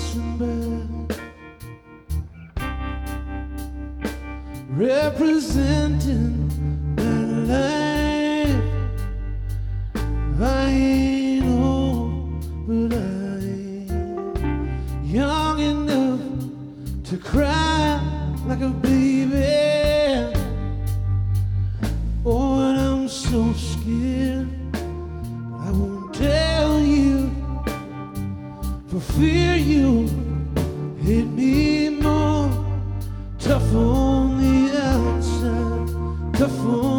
passing by, representing that life. I ain't old, but I ain't young enough to cry like a baby. Oh, and I'm so scared, I won't tell you for fear you hit me more. Tough on the outside, tough on